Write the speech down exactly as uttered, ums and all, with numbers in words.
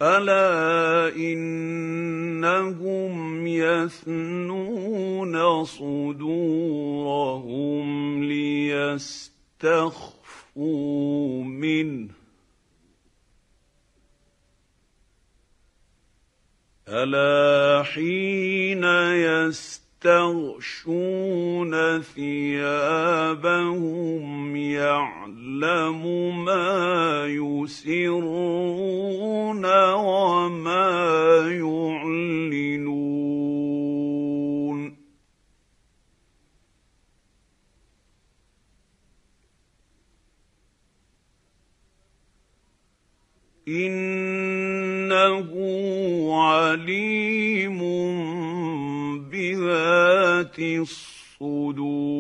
ألا إنهم يثنون صدورهم ليستخفوا منه ألا حين يستغشون ثيابهم يعلم ما يسرون وما يعلنون إنه عليم بذات الصدور